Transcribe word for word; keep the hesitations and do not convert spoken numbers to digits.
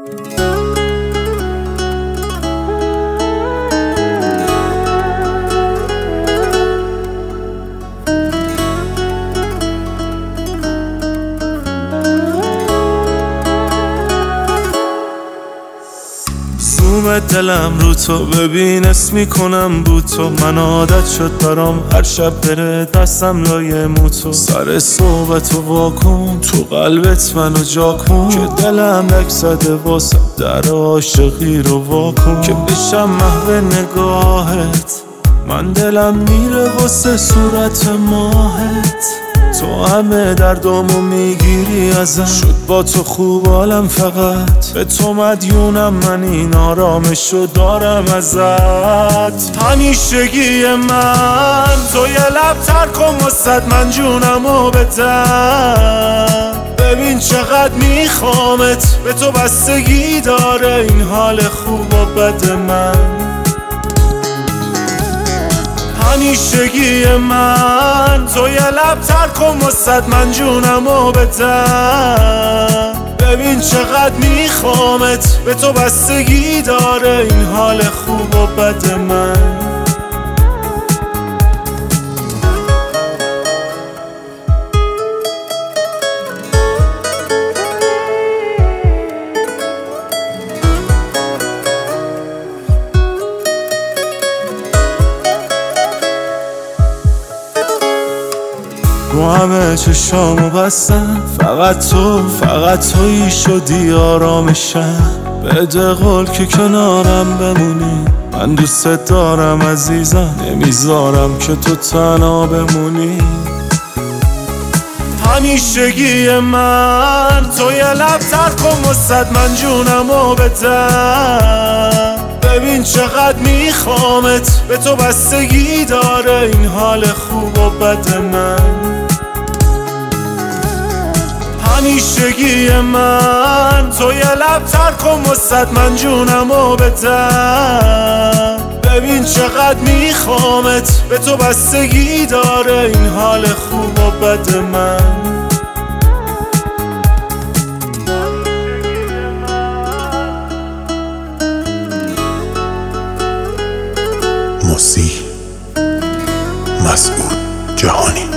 زوم دلم رو تو ببین اسم میکنم بو تو. من عادت شد برام هر شب بره دستم لای موتو. سر صحبت و واکن تو قلبت منو جا کن که دلم لک زده واسه در عاشقی رو واکن که بشم محو نگاهت. من دلم میره واسه صورت ماهت. تو همه دردامو میگیری ازم. شد با تو خوب حالم فقط به تو مدیونم. من این آرامشو دارم ازت. همیشگی من تو یه لب تر کن واسد من جونمو بدم. ببین چقدر میخوامت به تو بستگی داره این حال خوب و بد من. همیشگی من تو یه لب تر کن واسد من جونمو بدم. ببین چقدر میخوامت به تو بستگی داره این حال خوب و بد من. رو همه چشامو بستم فقط تو، فقط تویی شدی آرامشم. بده قول که کنارم بمونی. من دوست دارم عزیزم نمیذارم که تو تنها بمونی. همیشگی من تو یه لب تر کن واسد من جونمو بدم. ببین چقدر میخوامت به تو بستگی داره این حال خوب و بد من. همیشگی من تو یه لب تر کن واسد من جونمو بدم. ببین چقدر میخوامت به تو بستگی داره این حال خوب و بد من. موسی مسعود جهانی.